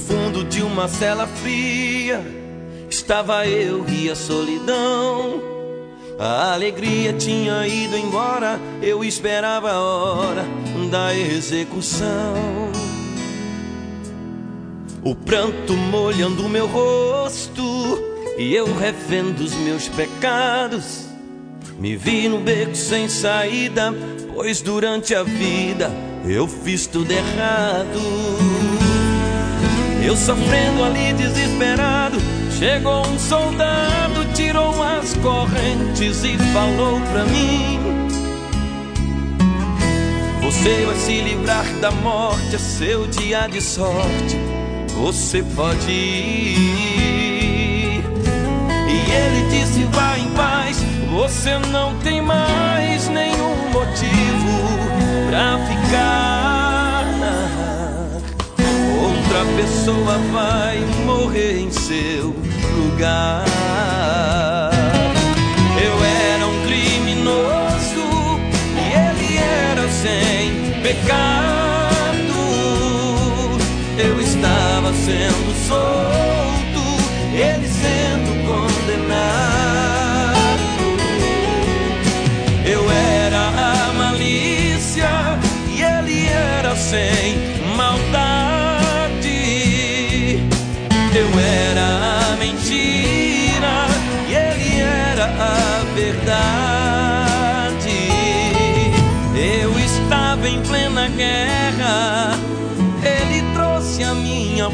fundo de uma cela fria estava eu e a solidão. A alegria tinha ido embora, eu esperava a hora da execução. O pranto molhando meu rosto e eu revendo os meus pecados. Me vi no beco sem saída, pois durante a vida eu fiz tudo errado. Eu sofrendo ali desesperado, chegou um soldado, tirou as correntes e falou pra mim: você vai se livrar da morte, é seu dia de sorte, você pode ir. E ele disse: vá em paz, você não tem mais nenhum motivo pra ficar. Outra pessoa vai morrer em seu lugar. Eu era um criminoso e ele era sem pecado. Eu estava sendo solto, ele sendo condenado. Eu era a malícia e ele era sem maldade. Eu era a mentira e ele era a verdade. Eu estava em plena guerra, ele trouxe a minha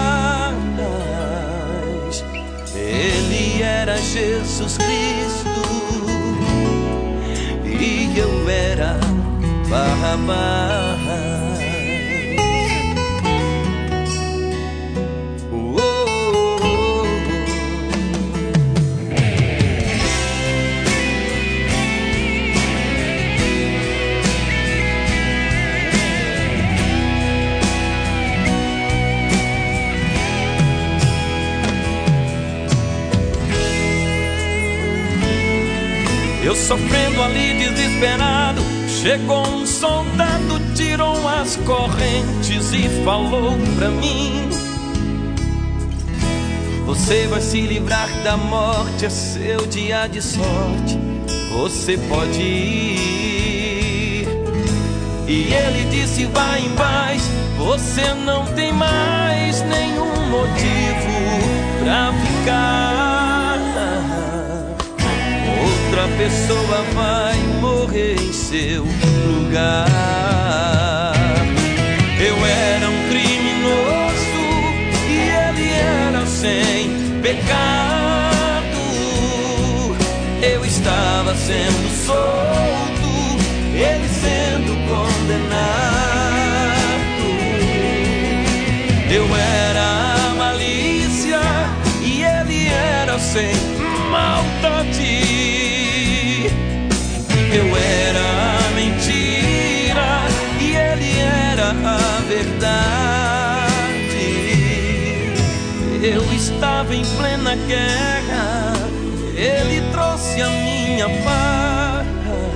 paz. Ele era Jesus Cristo e eu era Barrabás. Eu sofrendo ali desesperado, chegou um soldado, tirou as correntes e falou pra mim: você vai se livrar da morte, é seu dia de sorte, você pode ir. E ele disse: vá em paz, você não tem mais nenhum motivo pra ficar. Outra pessoa vai morrer em seu lugar. Eu era um criminoso e ele era sem pecado. Eu estava sendo solto, ele sendo condenado. Eu era a malícia e ele era sem maldade. Eu era a mentira e ele era a verdade. Eu estava em plena guerra, ele trouxe a minha paz.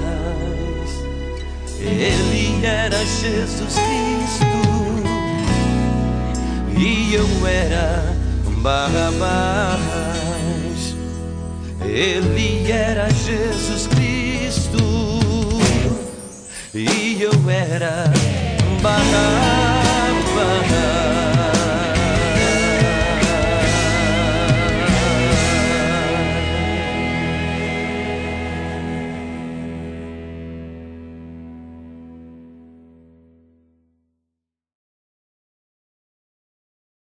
Ele era Jesus Cristo e eu era Barrabás. Ele era Jesus Cristo e eu era Barrabás.